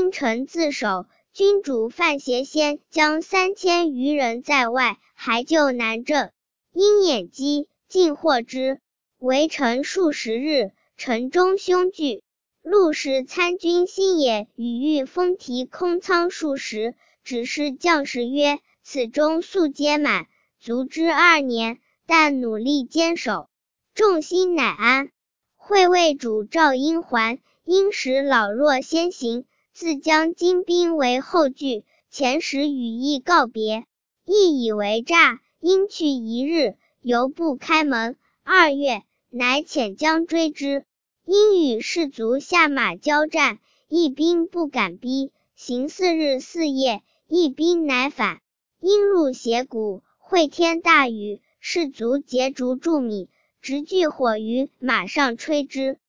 君臣自守。君主范邪先将3000余人在外，还救南郑。因掩击，尽获之。围城数十日，城中凶惧。陆氏参军新野与御风提空仓数十，指示将士曰：此中速皆满，足之2年，但努力坚守。众心乃安。会魏主赵婴还，因时老弱先行，自将精兵为后拒，遣使与义告别。义以为诈，因去1日，犹不开门。2月，乃遣将追之。因与士卒下马交战，义兵不敢逼，行4日4夜，义兵乃返。因入斜谷，会天大雨，士卒结竹助米，直炬火于马上吹之。